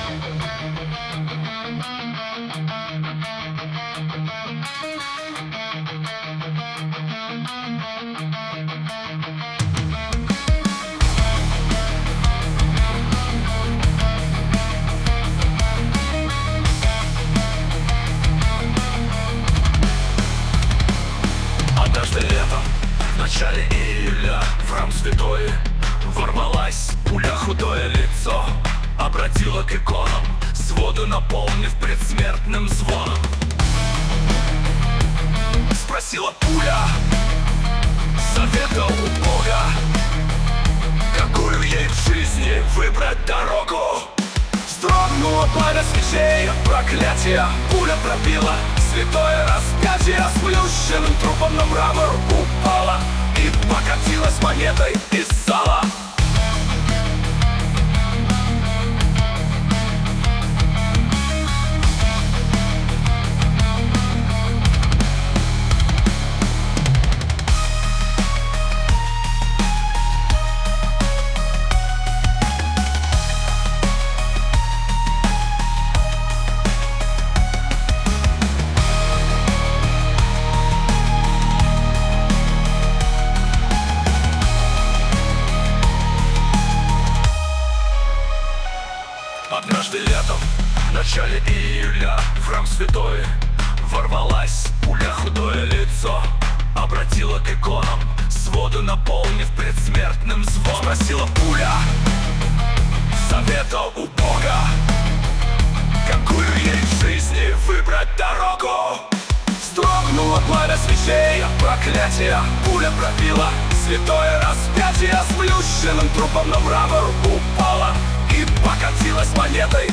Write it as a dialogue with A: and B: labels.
A: Однажды летом, в начале июля, в храм святой ворвалась пуля. Худое лицо обратила к иконам, своды наполнив предсмертным звоном. Спросила пуля совета у Бога, какую ей в жизни выбрать дорогу. Строгнуло пламя свечей от проклятия, пуля пробила святое распятие. Сплющенным трупом на мрамор упала и покатилась монетой из зала. Однажды летом, в начале июля, в храм святой ворвалась пуля. Худое лицо обратила к иконам, своды наполнив предсмертным звоном. Спросила пуля совета у Бога, какую ей в жизни выбрать дорогу. Строгнуло пламя свечей от проклятия, пуля пробила святое распятие. Сплющенным трупом на мрамор упала и покатилась монетой